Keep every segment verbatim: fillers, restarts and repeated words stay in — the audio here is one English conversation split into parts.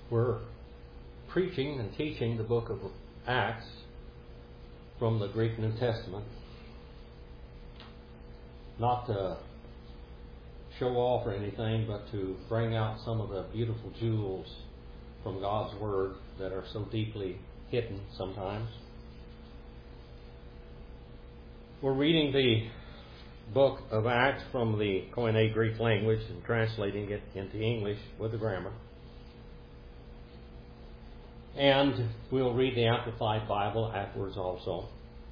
We're preaching and teaching the book of Acts from the Greek New Testament, not to show off or anything, but to bring out some of the beautiful jewels from God's Word that are so deeply hidden sometimes. We're reading the book of Acts from the Koine Greek language and translating it into English with the grammar. And we'll read the Amplified Bible afterwards also.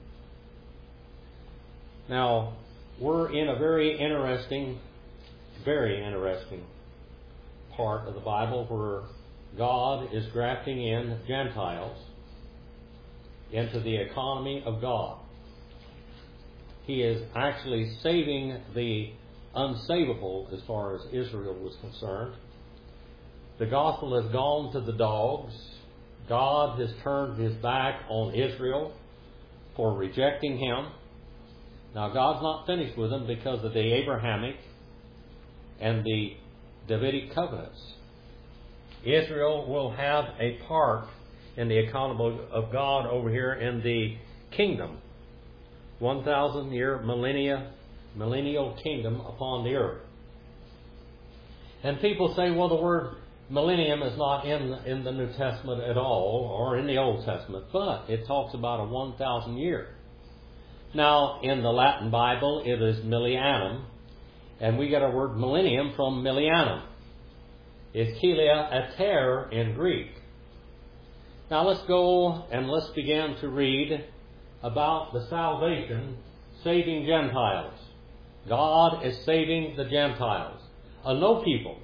Now, we're in a very interesting, very interesting part of the Bible where God is grafting in Gentiles into the economy of God. He is actually saving the unsavable as far as Israel was concerned. The gospel has gone to the dogs. God has turned his back on Israel for rejecting him. Now, God's not finished with them because of the Abrahamic and the Davidic covenants. Israel will have a part in the economy of God over here in the kingdom. one thousand year millennia, millennial kingdom upon the earth. And people say, well, the word millennium is not in, in the New Testament at all, or in the Old Testament, but it talks about a one thousand year. Now, in the Latin Bible, it is millennium, and we get our word millennium from millennium. It's kilia ater in Greek. Now, let's go and let's begin to read about the salvation, saving Gentiles. God is saving the Gentiles, a no people.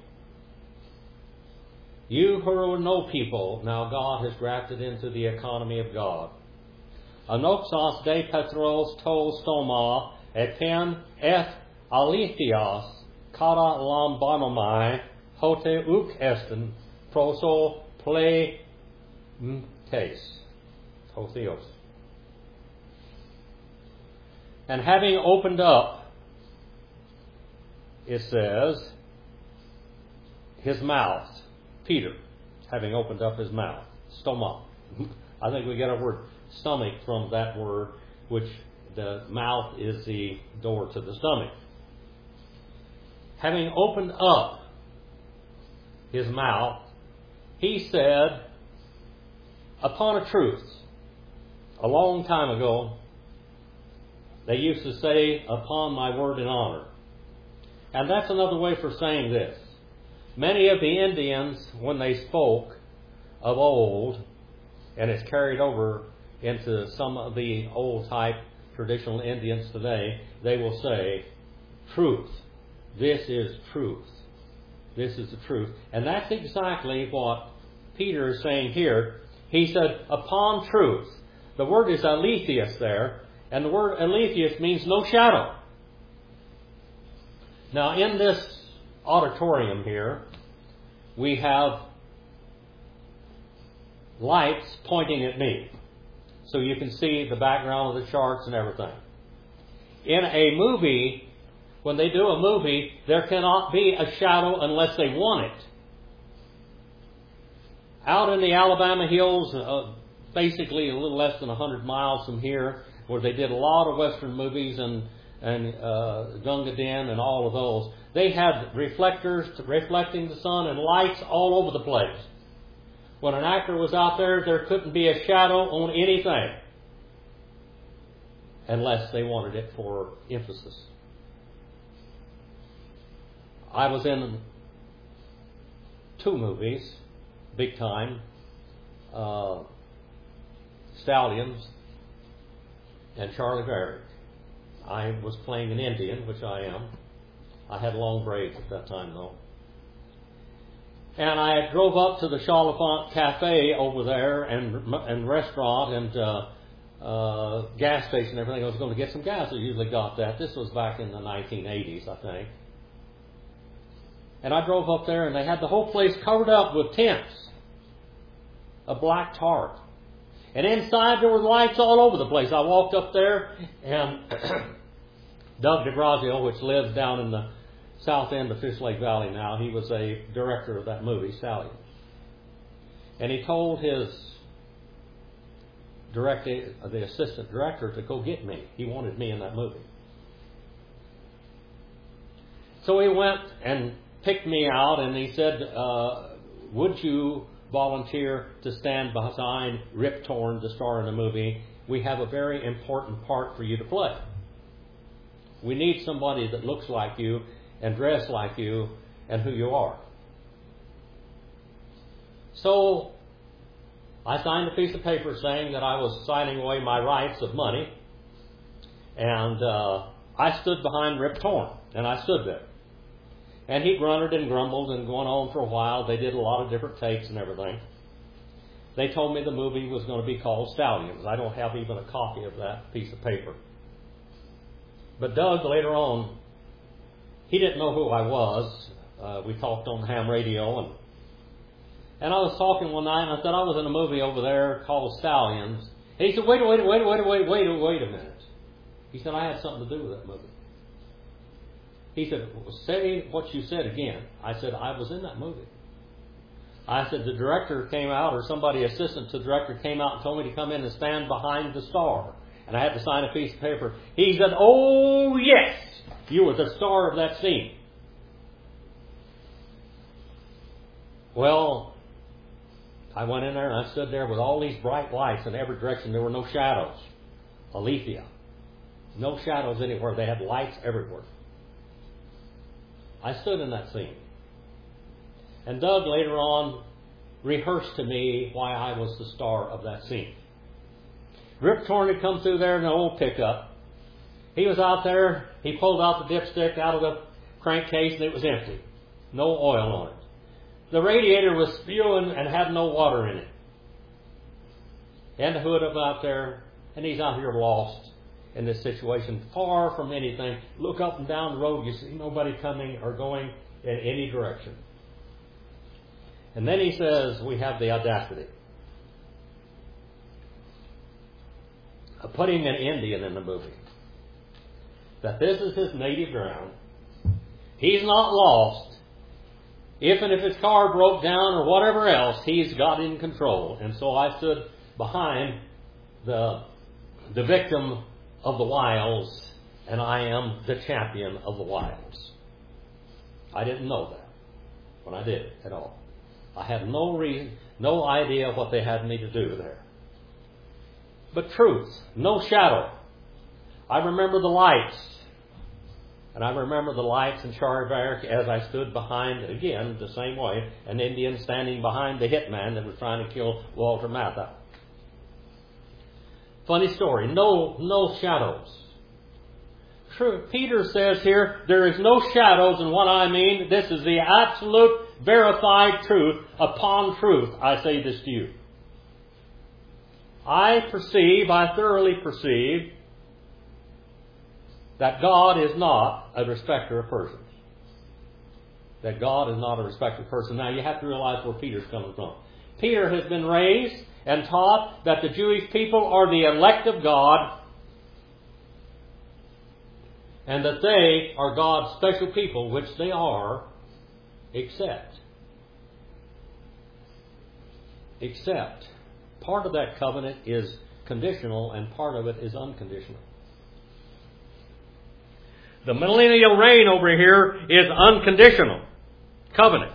You who are no people, now God has grafted into the economy of God. Anoxos de Petros to stoma eten et alithios kara lambanomai hote uk esten proso ple mtes. Hotheos. And having opened up, it says, his mouth, Peter, having opened up his mouth, stoma. I think we get our word stomach from that word, which the mouth is the door to the stomach. Having opened up his mouth, he said, upon a truth, a long time ago, they used to say, upon my word and honor. And that's another way for saying this. Many of the Indians, when they spoke of old, and it's carried over into some of the old type traditional Indians today, they will say, truth. This is truth. This is the truth. And that's exactly what Peter is saying here. He said, upon truth. The word is aletheus there. And the word aletheus means no shadow. Now, in this auditorium here, we have lights pointing at me. So you can see the background of the charts and everything. In a movie, when they do a movie, there cannot be a shadow unless they want it. Out in the Alabama hills, uh, basically a little less than one hundred miles from here, where they did a lot of Western movies and, and uh, Gunga Din and all of those, they had reflectors reflecting the sun and lights all over the place. When an actor was out there, there couldn't be a shadow on anything unless they wanted it for emphasis. I was in two movies, big time, uh, Stallions and Charlie Varick. I was playing an Indian, which I am. I had long braids at that time, though. And I drove up to the Chalifant Cafe over there and and restaurant and uh, uh, gas station and everything. I was going to get some gas. I usually got that. This was back in the nineteen eighties, I think. And I drove up there and they had the whole place covered up with tents of black tarp. And inside there were lights all over the place. I walked up there and Doug DeGrazio, which lives down in the south end of Fish Lake Valley now, he was a director of that movie, Stallion. And he told his direct, the assistant director to go get me. He wanted me in that movie. So he went and picked me out, and he said, uh, would you volunteer to stand behind Rip Torn to star in the movie? We have a very important part for you to play. We need somebody that looks like you and dressed like you and who you are. So I signed a piece of paper saying that I was signing away my rights of money, and uh, I stood behind Rip Torn, and I stood there. And he grunted and grumbled and went on for a while. They did a lot of different takes and everything. They told me the movie was going to be called Stallions. I don't have even a copy of that piece of paper. But Doug, later on, he didn't know who I was. Uh, we talked on ham radio, and and I was talking one night, and I said I was in a movie over there called Stallions. And he said, wait, wait, wait, wait, wait, wait, wait a minute. He said, I had something to do with that movie. He said, say what you said again. I said, I was in that movie. I said, the director came out, or somebody assistant to the director came out and told me to come in and stand behind the star. And I had to sign a piece of paper. He said, oh, yes, you were the star of that scene. Well, I went in there and I stood there with all these bright lights in every direction. There were no shadows. Alethea. No shadows anywhere. They had lights everywhere. I stood in that scene. And Doug later on rehearsed to me why I was the star of that scene. Rip Torn had come through there in an old pickup. He was out there. He pulled out the dipstick out of the crankcase and it was empty. No oil on it. The radiator was spewing and had no water in it. And the hood up out there, and he's out here lost in this situation, far from anything. Look up and down the road, you see nobody coming or going in any direction. And then he says, we have the audacity of putting an Indian in the movie. That this is his native ground. He's not lost. If and if his car broke down or whatever else, he's got in control. And so I stood behind the, the victim of the wilds, and I am the champion of the wilds. I didn't know that when I did it at all. I had no reason, no idea what they had me to do there. But truth, no shadow. I remember the lights. And I remember the lights in Charlie Barrack as I stood behind, again, the same way, an Indian standing behind the hitman that was trying to kill Walter Matthau. Funny story. No, no shadows. True. Peter says here, there is no shadows, and what I mean, this is the absolute verified truth upon truth. I say this to you. I perceive, I thoroughly perceive, that God is not a respecter of persons. That God is not a respecter of persons. Now you have to realize where Peter's coming from. Peter has been raised and taught that the Jewish people are the elect of God and that they are God's special people, which they are, except. Except. Part of that covenant is conditional and part of it is unconditional. The millennial reign over here is unconditional covenant.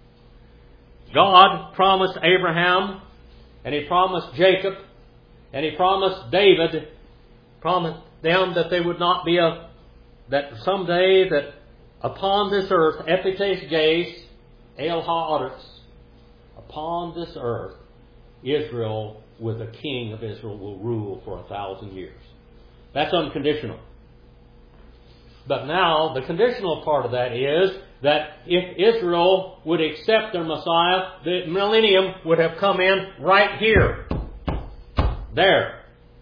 God promised Abraham, and He promised Jacob, and He promised David, promised them that they would not be a, that someday that upon this earth, epites geis, el ha'aretz, upon this earth, Israel, with a king of Israel, will rule for a thousand years. That's unconditional. But now, the conditional part of that is that if Israel would accept their Messiah, the millennium would have come in right here. There.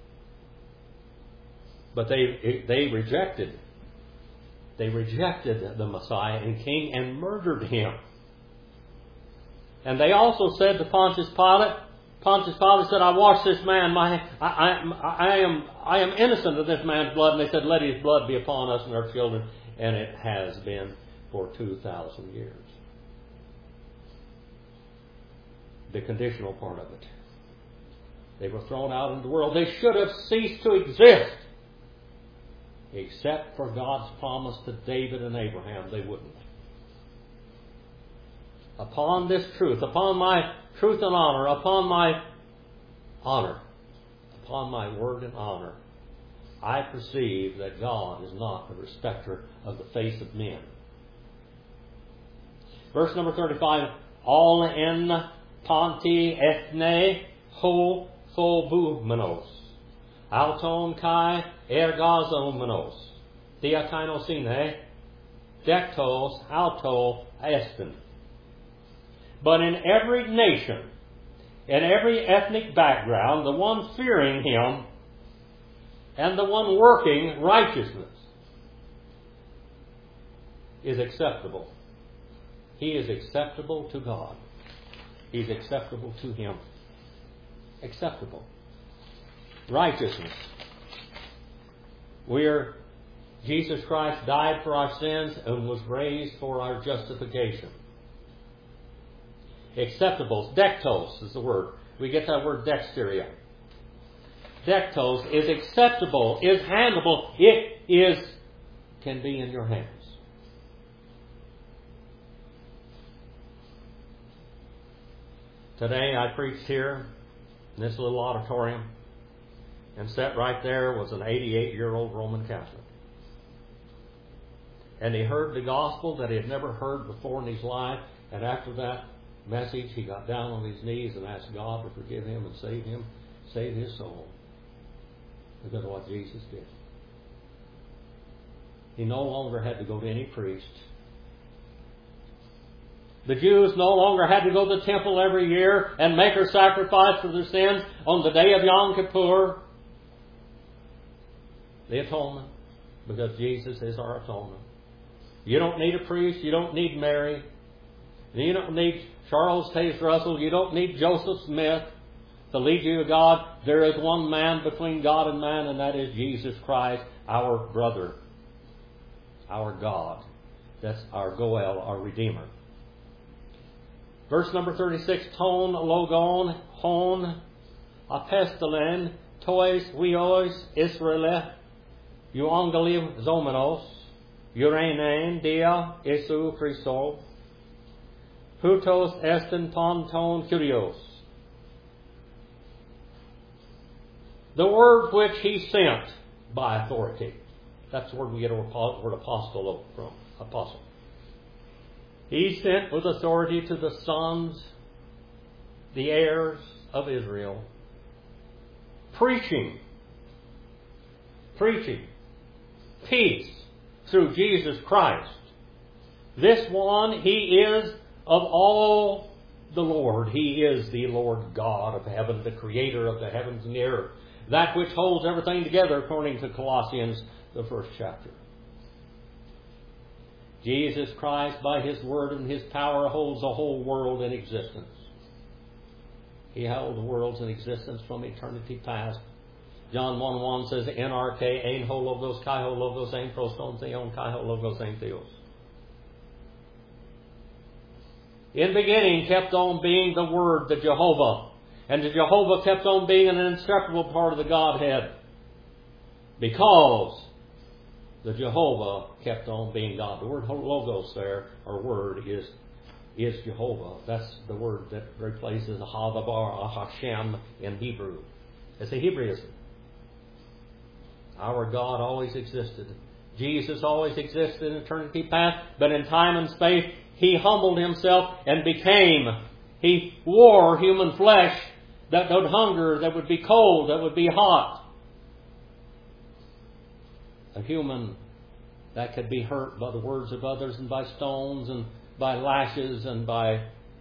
But they they rejected. They rejected the Messiah and came and murdered Him. And they also said to Pontius Pilate, Pontius Pilate said, I washed this man, my, I, I, I, am, I am innocent of this man's blood. And they said, let his blood be upon us and our children. And it has been for two thousand years. the conditional part of it. They were thrown out into the world. They should have ceased to exist. Except for God's promise to David and Abraham, they wouldn't. Upon this truth, upon my truth and honor, upon my honor, upon my word and honor, I perceive that God is not a respecter of the face of men. Verse number thirty-five, all en ponti ethne ho phobumenos, auton kai ergazomenos, diakainosine, dectos auto esten. But in every nation, in every ethnic background, the one fearing Him and the one working righteousness is acceptable. He is acceptable to God. He's acceptable to Him. Acceptable. Righteousness. We're, Jesus Christ died for our sins and was raised for our justification. Acceptable. Dectos is the word. We get that word dexteria. Dectos is acceptable, is handleable. It is, can be in your hands. Today I preached here in this little auditorium, and sat right there was an eighty-eight-year-old Roman Catholic. And he heard the gospel that he had never heard before in his life, and after that message he got down on his knees and asked God to forgive him and save him, save his soul, because of what Jesus did. He no longer had to go to any priest. The Jews no longer had to go to the temple every year and make a sacrifice for their sins on the day of Yom Kippur. The atonement, because Jesus is our atonement. You don't need a priest. You don't need Mary. You don't need Charles Taze Russell. You don't need Joseph Smith to lead you to God. There is one man between God and man, and that is Jesus Christ, our brother, our God. That's our Goel, our Redeemer. Verse number thirty-six, ton logon hon apestelen tois huios Israeleth euangelium zomenos urenein dia Isu Christo hutos esten ton ton curios. The word which He sent by authority. That's the word we get our word apostle from. Apostle. He sent with authority to the sons, the heirs of Israel, preaching, preaching peace through Jesus Christ. This one, He is of all the Lord. He is the Lord God of heaven, the creator of the heavens and the earth. That which holds everything together, according to Colossians, the first chapter. Jesus Christ, by His Word and His power, holds the whole world in existence. He held the worlds in existence from eternity past. John one one says, N R K, ein ho logos, kai ho logos, ein proston theon, kai ho logos, ein theos. In the beginning kept on being the Word, the Jehovah. And the Jehovah kept on being an inseparable part of the Godhead. Because the Jehovah kept on being God. The word logos there, or word, is is Jehovah. That's the word that replaces Havabar or Hashem in Hebrew. It's a Hebraism. Our God always existed. Jesus always existed in eternity past, but in time and space He humbled Himself and became. He wore human flesh that would hunger, that would be cold, that would be hot. A human that could be hurt by the words of others and by stones and by lashes and by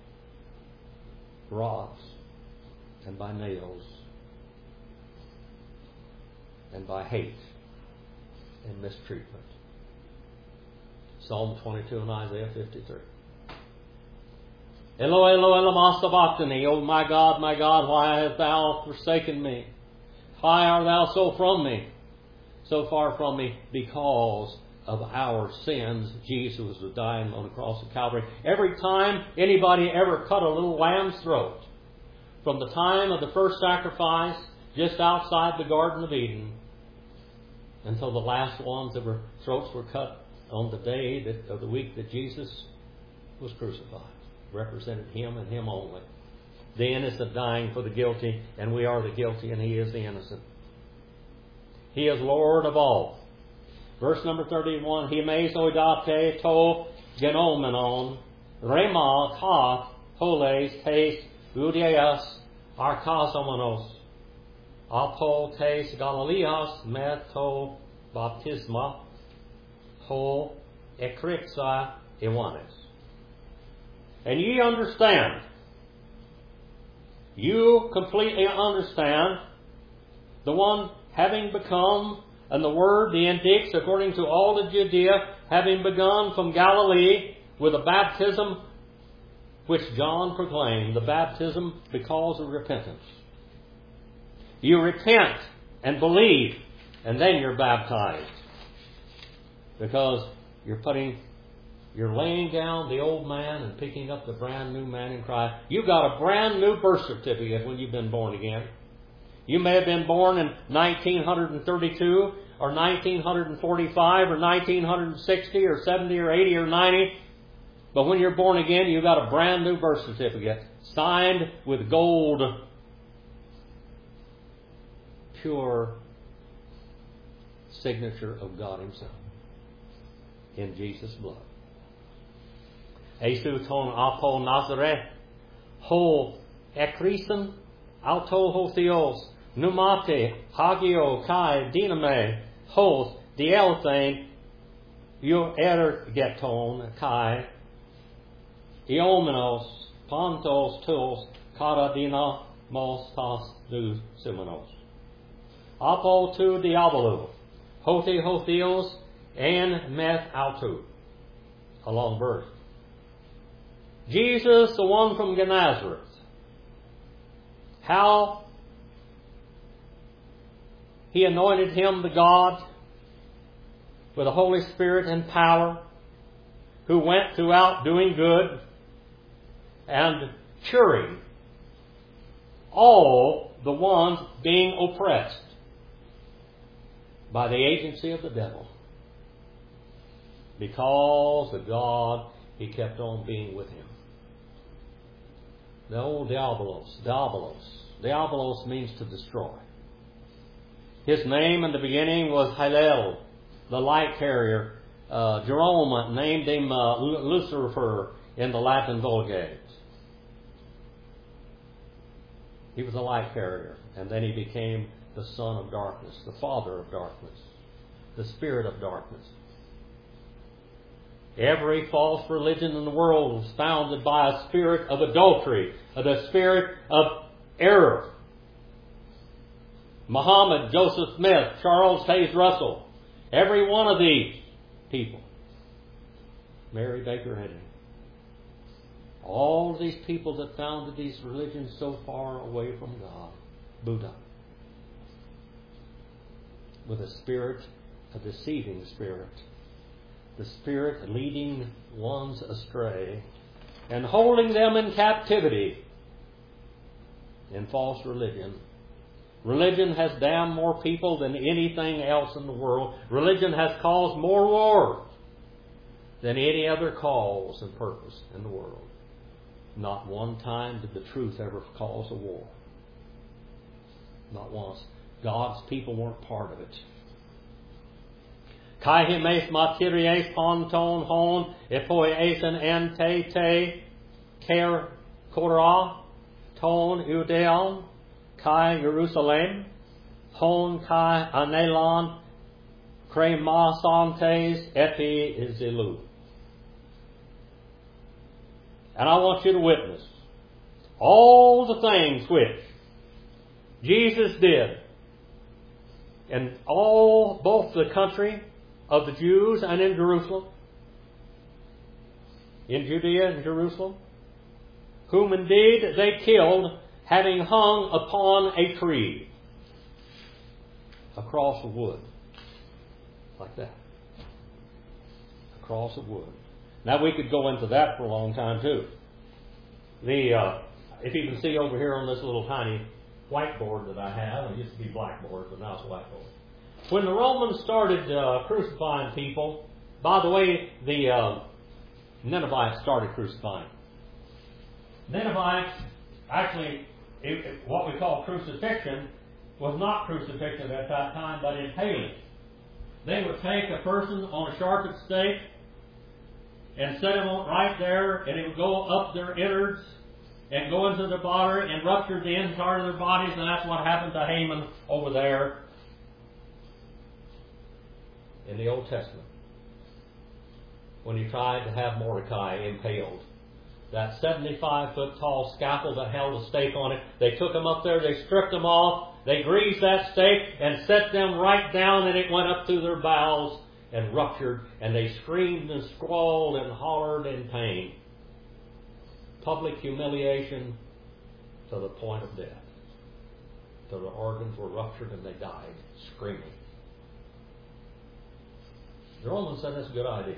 rods and by nails and by hate and mistreatment. Psalm twenty-two and Isaiah fifty-three. Eloi, Eloi, lama sabachthani. O my God, my God, why hast Thou forsaken me? Why art Thou so from me? So far from me, because of our sins. Jesus was dying on the cross of Calvary. Every time anybody ever cut a little lamb's throat, from the time of the first sacrifice just outside the Garden of Eden until the last ones that were throats were cut on the day that, of the week that Jesus was crucified. Represented Him and Him only. The innocent dying for the guilty, and we are the guilty, and He is the innocent. He is Lord of all. Verse number thirty-one, He mesoidate to genomenon, rema ka holes tes Udeas arkasomenos, apo tes Galileas meto baptisma, ho ekrixa Ioannes. And ye understand, you completely understand, the one having become, and the word, the indix, according to all of Judea, having begun from Galilee with a baptism which John proclaimed, the baptism because of repentance. You repent and believe, and then you're baptized. Because you're putting, you're laying down the old man and picking up the brand new man in Christ. You've got a brand new birth certificate when you've been born again. You may have been born in nineteen thirty-two, or nineteen forty-five, or nineteen sixty, or seventy, or eighty, or ninety. But when you're born again, you've got a brand new birth certificate, signed with gold, pure signature of God Himself, in Jesus' blood. Esu ton apo Nazareth, ho ekrisen, auto ho theos, numate, hagio kai diname, hos dielthain, you ergeton kai, Iomenos, Pantos, Tus, Karadina, Mostas, Du, Simonos. Apo tu diabolo, Hoti Hotheos, and Meth Autu. A long verse. Jesus, the one from Nazareth. How He anointed Him, the God, with the Holy Spirit and power, who went throughout doing good and curing all the ones being oppressed by the agency of the devil. Because of God, He kept on being with him. The old Diabolos, Diabolos. Diabolos means to destroy. His name in the beginning was Hillel, the light carrier. Uh, Jerome named him uh, Lucifer in the Latin Vulgate. He was a light carrier, and then he became the son of darkness, the father of darkness, the spirit of darkness. Every false religion in the world was founded by a spirit of adultery, of the spirit of error. Muhammad, Joseph Smith, Charles Hayes Russell, every one of these people. Mary Baker Eddy. All these people that founded these religions so far away from God. Buddha. With a spirit, a deceiving spirit. The spirit leading ones astray and holding them in captivity in false religion. Religion has damned more people than anything else in the world. Religion has caused more wars than any other cause and purpose in the world. Not one time did the truth ever cause a war. Not once. God's people weren't part of it. Kai himes materies ponton hon epoiesen en te te ker kora ton Udeon kai Jerusalem hon kai anelon cremasantes epi izilu. And I want you to witness all the things which Jesus did in all, both the country of the Jews and in Jerusalem, in Judea and Jerusalem, whom indeed they killed, having hung upon a tree, across a wood, like that, across a wood. Now we could go into that for a long time too. The uh, if you can see over here on this little tiny whiteboard that I have, it used to be blackboard, but now it's whiteboard. When the Romans started uh, crucifying people, by the way, the uh, Ninevites started crucifying. Ninevites, actually, it, it, what we call crucifixion was not crucifixion at that time, but impaling. They would take a person on a sharpened stake and set him on right there, and it would go up their innards and go into their body and rupture the inside of their bodies, and that's what happened to Haman over there in the Old Testament when he tried to have Mordecai impaled. That seventy-five foot tall scaffold that held a stake on it, they took him up there, they stripped him off, they greased that stake and set them right down, and it went up through their bowels and ruptured, and they screamed and squalled and hollered in pain. Public humiliation to the point of death. Till the organs were ruptured and they died screaming. The Romans said that's a good idea.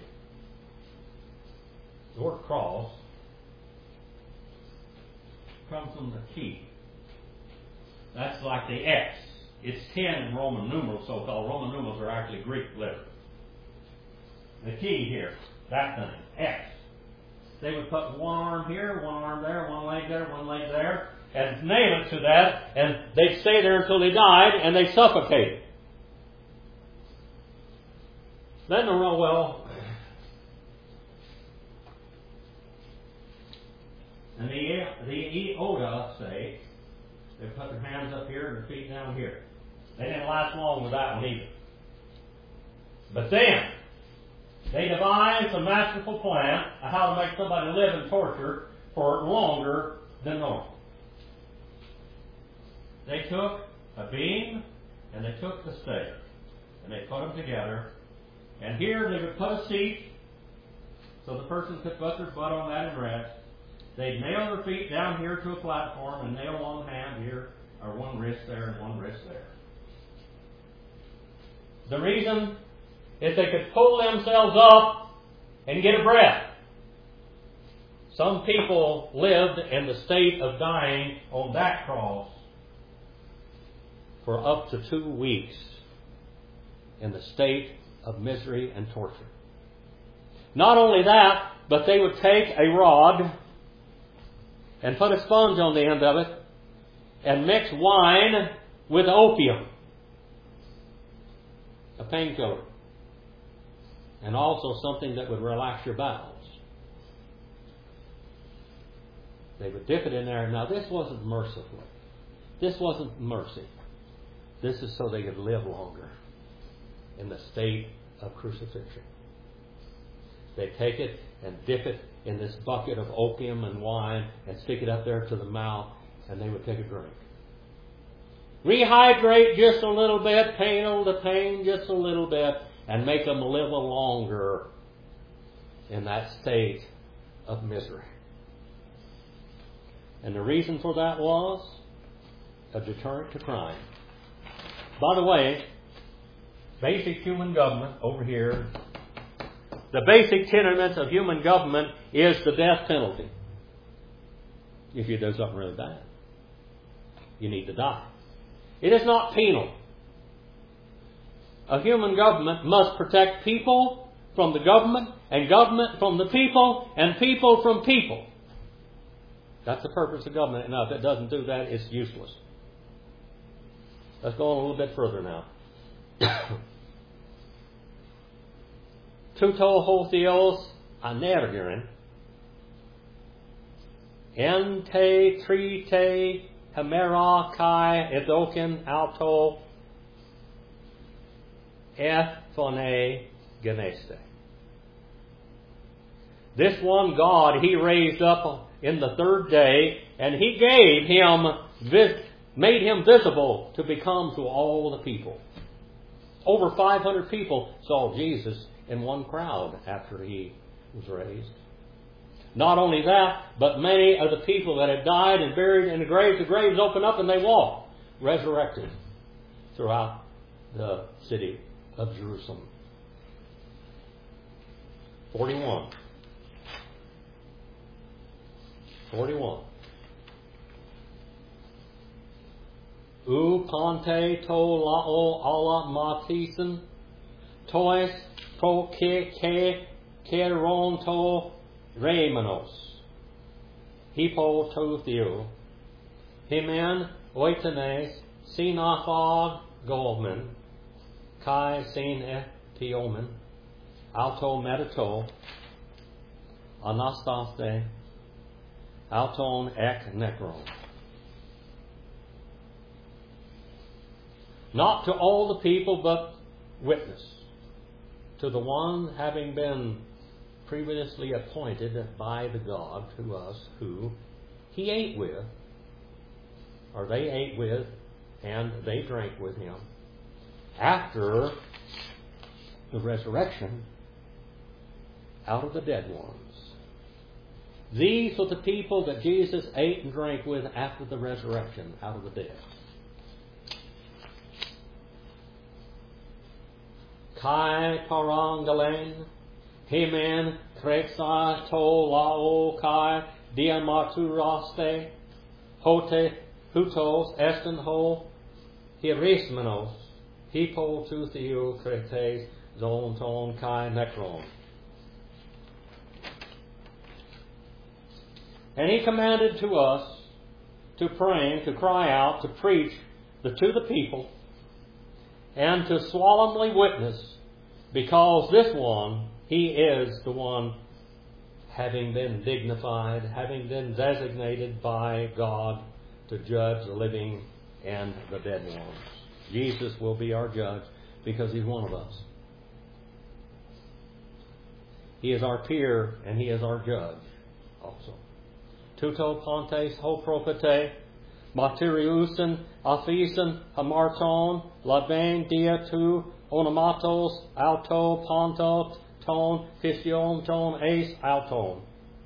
The word cross comes from the key. That's like the X. It's ten in Roman numerals, so-called. Roman numerals are actually Greek letters. The key here, that thing, X. They would put one arm here, one arm there, one leg there, one leg there, and nail it to that, and they'd stay there until they died, and they suffocated. Then the well, and the the Iota say they put their hands up here and their feet down here. They didn't last long with that one either. But then they devised a masterful plan of how to make somebody live in torture for longer than normal. They took a beam and they took the stake and they put them together. And here they would put a seat so the person could put their butt on that and rest. They'd nail their feet down here to a platform and nail one hand here, or one wrist there and one wrist there. The reason is they could pull themselves up and get a breath. Some people lived in the state of dying on that cross for up to two weeks in the state of misery and torture. Not only that, but they would take a rod and put a sponge on the end of it and mix wine with opium, a painkiller, and also something that would relax your bowels. They would dip it in there. Now, this wasn't merciful. This wasn't mercy. This is so they could live longer in the state of crucifixion. They take it and dip it in this bucket of opium and wine and stick it up there to the mouth, and they would take a drink. Rehydrate just a little bit, pain on the pain just a little bit, and make them live longer in that state of misery. And the reason for that was a deterrent to crime. By the way, basic human government over here, the basic tenet of human government is the death penalty. If you do something really bad, you need to die. It is not penal. A human government must protect people from the government, and government from the people, and people from people. That's the purpose of government. Now, if it doesn't do that, it's useless. Let's go on a little bit further now. Tuto ho theos anergerin, ente trite hemera kai edokin alto ethone geneste. This one God He raised up in the third day, and He gave Him, vis- made Him visible to become to all the people. Over five hundred people saw Jesus in one crowd after He was raised. Not only that, but many of the people that had died and buried in the graves, the graves opened up and they walked, resurrected throughout the city of Jerusalem. forty-one. forty-one. U ponte to lao ala matisen, tois pro ke ke keron to remenos. Hippo to theo. Himen oitenes sinaphog goldman. Kai sin ethiomen. Auto medito. Anastaste. Auton ek necron. Not to all the people, but witness to the one having been previously appointed by the God to us, who he ate with, or they ate with, and they drank with him after the resurrection out of the dead ones. These are the people that Jesus ate and drank with after the resurrection out of the dead. Kai parangalen, hemen krexa to lao kai diamaturaste, hote hutos esten ho hirismenos, hippo to theo kretes zonton kai necron. And he commanded to us to pray, to cry out, to preach the, to the people, and to solemnly witness, because this one, he is the one having been dignified, having been designated by God to judge the living and the dead ones. Jesus will be our judge because he's one of us. He is our peer and he is our judge also. Tuto pontes ho propete, materiusen, aphisen, hamarton, laben dia tu, onomatos, auto, ponto, ton, fission, ton, ace, auton.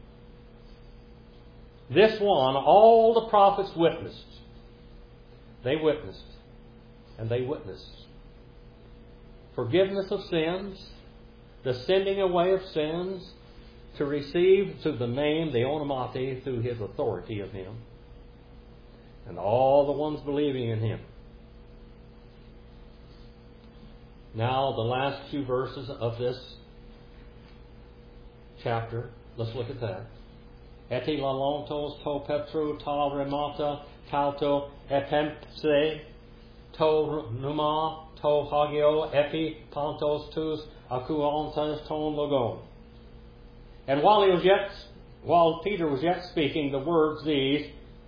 This one, all the prophets witnessed. They witnessed. And they witnessed. Forgiveness of sins, the sending away of sins, to receive through the name, the onomate, through his authority of him. And all the ones believing in him. Now, the last few verses of this chapter, let's look at that. Eti lalontos to petru ta remata tauto epempse to numa to hagio epi pantos tus akuantas ton logon. And while he was yet, while Peter was yet speaking the words these,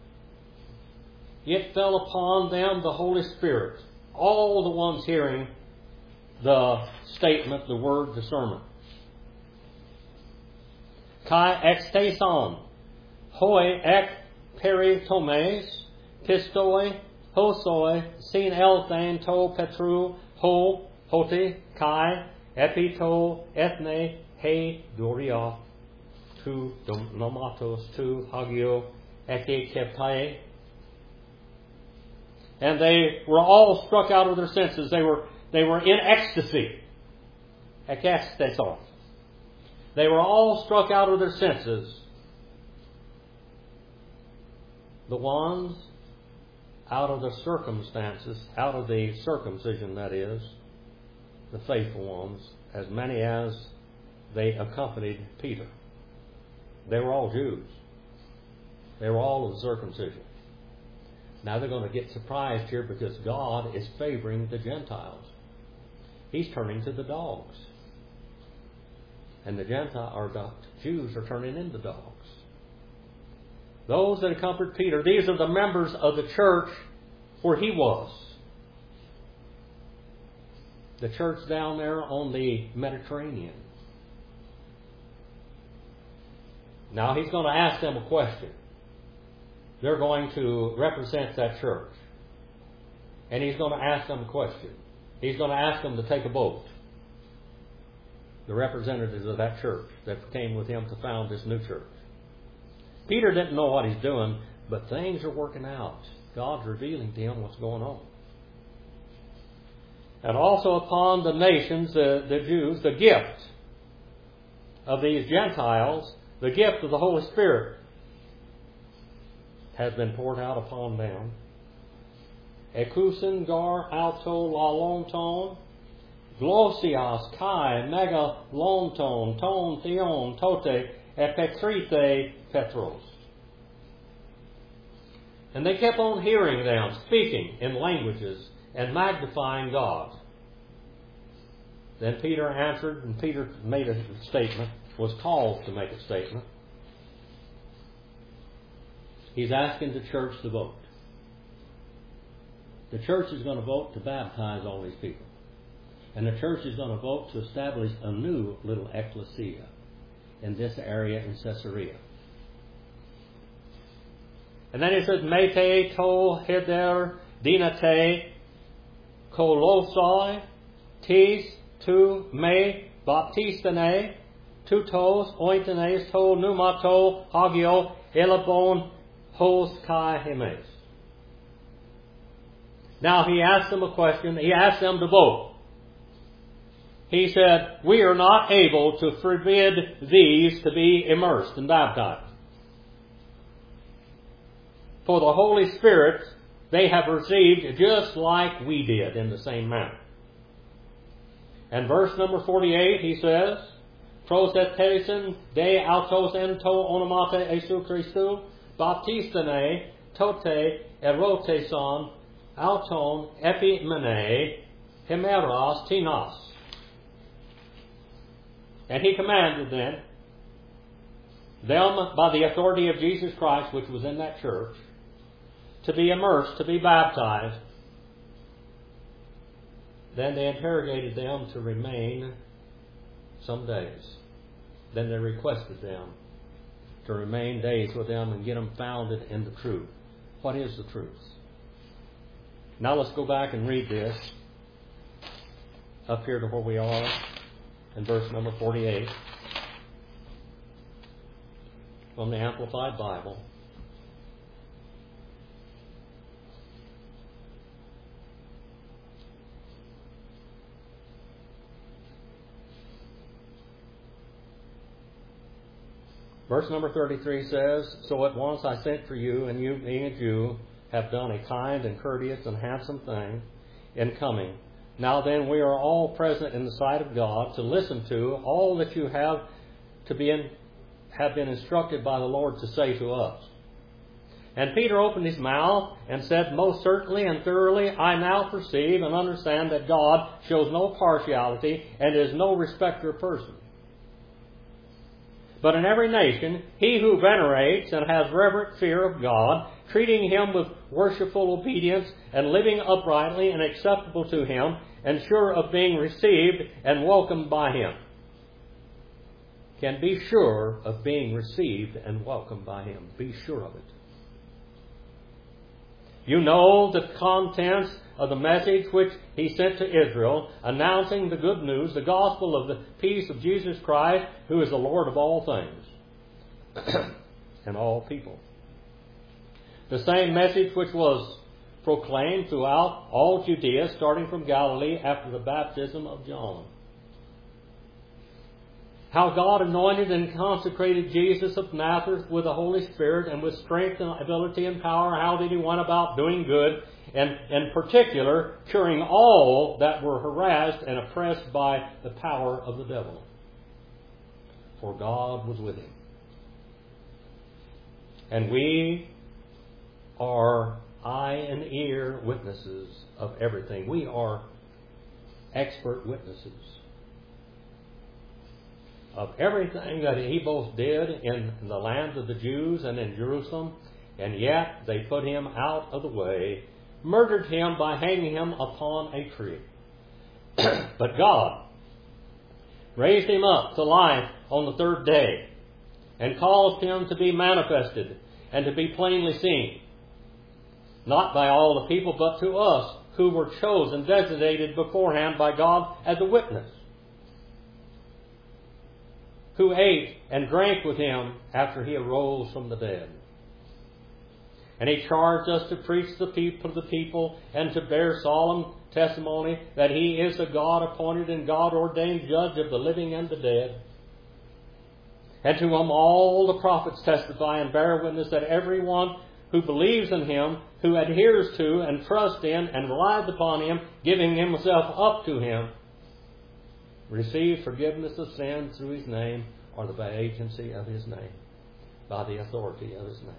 it fell upon them the Holy Spirit, all the ones hearing the statement, the word, the sermon. Kai exteson, hoi ek peritomes, pistoi, hosoi, sin elthan to petru, ho, hoti, kai, epito, ethne, he, doria, tu, nomatos, tu, hagio, eke keptae. And they were all struck out of their senses. They were they were in ecstasy. Ekasteson. They were all struck out of their senses. The ones out of the circumstances, out of the circumcision, that is, the faithful ones, as many as they accompanied Peter. They were all Jews. They were all of the circumcision. Now they're going to get surprised here because God is favoring the Gentiles. He's turning to the dogs. And the Gentile or the Jews are turning into dogs. Those that accompanied Peter, these are the members of the church where he was. The church down there on the Mediterranean. Now he's going to ask them a question. They're going to represent that church. And he's going to ask them a question. He's going to ask them to take a vote. The representatives of that church that came with him to found this new church. Peter didn't know what he's doing, but things are working out. God's revealing to him what's going on. And also upon the nations, the, the Jews, the gift of these Gentiles, the gift of the Holy Spirit has been poured out upon them. ekusen gar auto lalonton, glosias kai megalonton ton theon tote epekrite petros. And they kept on hearing them speaking in languages and magnifying God. Then Peter answered, and Peter made a statement, was called to make a statement. He's asking the church to vote. The church is going to vote to baptize all these people. And the church is going to vote to establish a new little ecclesia in this area in Caesarea. And then he says, Mete to heder dinate kolosai tis tu me baptistane tutos ointenes to numato hagio elabon hos kai hemes. Now he asked them a question. He asked them to vote. He said, we are not able to forbid these to be immersed and baptized. For the Holy Spirit they have received just like we did in the same manner. And verse number forty-eight, he says, Prosetesen de autos ento onomate Jesu Christu, baptistane tote eroteson auton epimene hemeros tinos. And he commanded then them by the authority of Jesus Christ, which was in that church, to be immersed, to be baptized. Then they interrogated them to remain some days. Then they requested them to remain days with them and get them founded in the truth. What is the truth? Now let's go back and read this up here to where we are in verse number forty-eight from the Amplified Bible. Verse number thirty-three says, So at once I sent for you, and you, being a Jew, have done a kind and courteous and handsome thing in coming. Now then, we are all present in the sight of God to listen to all that you have to be in, have been instructed by the Lord to say to us. And Peter opened his mouth and said, Most certainly and thoroughly I now perceive and understand that God shows no partiality and is no respecter of persons. But in every nation, he who venerates and has reverent fear of God, treating him with worshipful obedience and living uprightly and acceptable to him, and sure of being received and welcomed by him, can be sure of being received and welcomed by him. Be sure of it. You know the contents of the message which he sent to Israel, announcing the good news, the gospel of the peace of Jesus Christ, who is the Lord of all things and all people. The same message which was proclaimed throughout all Judea, starting from Galilee after the baptism of John. How God anointed and consecrated Jesus of Nazareth with the Holy Spirit and with strength and ability and power. How did he went about doing good, and in particular curing all that were harassed and oppressed by the power of the devil. For God was with him. And we are eye and ear witnesses of everything. We are expert witnesses of everything that he both did in the land of the Jews and in Jerusalem, and yet they put him out of the way, murdered him by hanging him upon a tree. But God raised him up to life on the third day, and caused him to be manifested and to be plainly seen, not by all the people, but to us who were chosen, designated beforehand by God as a witness, who ate and drank with him after he arose from the dead. And he charged us to preach the people to the people and to bear solemn testimony that he is a God-appointed and God-ordained judge of the living and the dead. And to whom all the prophets testify and bear witness that everyone who believes in Him, who adheres to and trusts in and relies upon Him, giving himself up to Him, receives forgiveness of sins through His name or by agency of His name, by the authority of His name.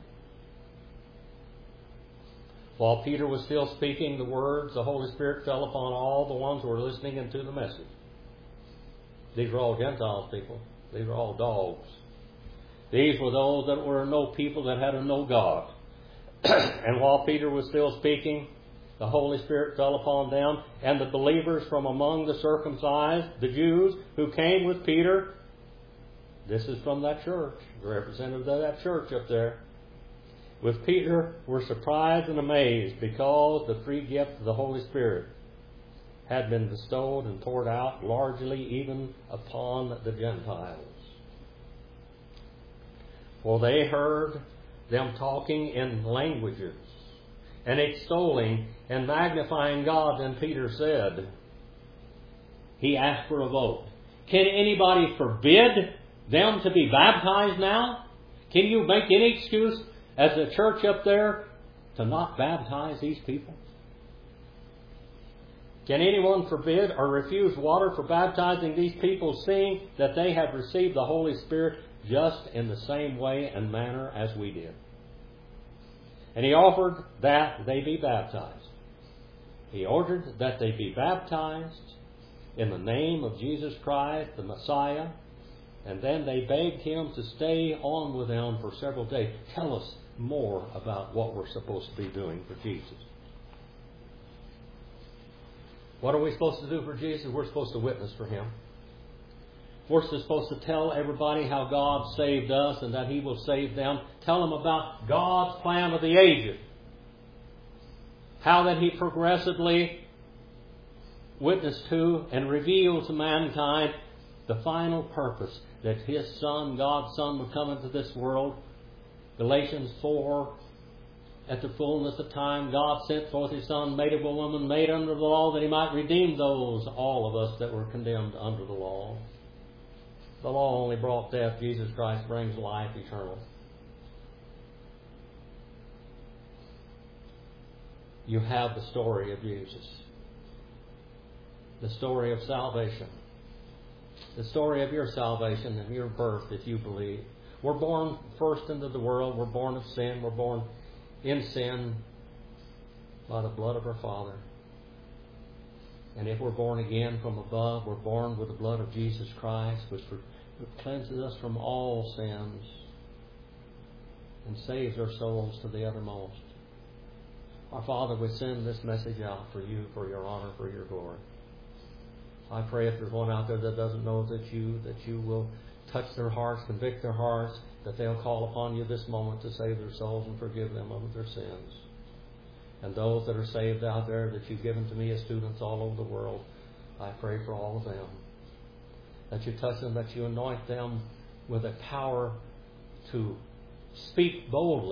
While Peter was still speaking the words, the Holy Spirit fell upon all the ones who were listening into the message. These were all Gentiles people. These were all dogs. These were those that were no people that had a no God. And while Peter was still speaking, the Holy Spirit fell upon them, and the believers from among the circumcised, the Jews, who came with Peter. This is from that church, the representative of that church up there. With Peter, were surprised and amazed because the free gift of the Holy Spirit had been bestowed and poured out largely even upon the Gentiles. For they heard them talking in languages and extolling and magnifying God. Then Peter said, he asked for a vote. Can anybody forbid them to be baptized now? Can you make any excuse as a church up there to not baptize these people? Can anyone forbid or refuse water for baptizing these people, seeing that they have received the Holy Spirit just in the same way and manner as we did? And he offered that they be baptized. He ordered that they be baptized in the name of Jesus Christ, the Messiah, and then they begged him to stay on with them for several days. Tell us more about what we're supposed to be doing for Jesus. What are we supposed to do for Jesus? We're supposed to witness for Him. We're supposed to tell everybody how God saved us and that He will save them. Tell them about God's plan of the ages. How that He progressively witnessed to and revealed to mankind the final purpose that His Son, God's Son, would come into this world. Galatians four, at the fullness of time, God sent forth His Son, made of a woman, made under the law, that He might redeem those, all of us, that were condemned under the law. The law only brought death. Jesus Christ brings life eternal. You have the story of Jesus. The story of salvation. The story of your salvation and your birth, if you believe. We're born first into the world. We're born of sin. We're born in sin by the blood of our Father. And if we're born again from above, we're born with the blood of Jesus Christ, which cleanses us from all sins and saves our souls to the uttermost. Our Father, we send this message out for you, for your honor, for your glory. I pray if there's one out there that doesn't know that you, that you will touch their hearts, convict their hearts, that they'll call upon you this moment to save their souls and forgive them of their sins. And those that are saved out there that you've given to me as students all over the world, I pray for all of them. That you touch them, that you anoint them with a power to speak boldly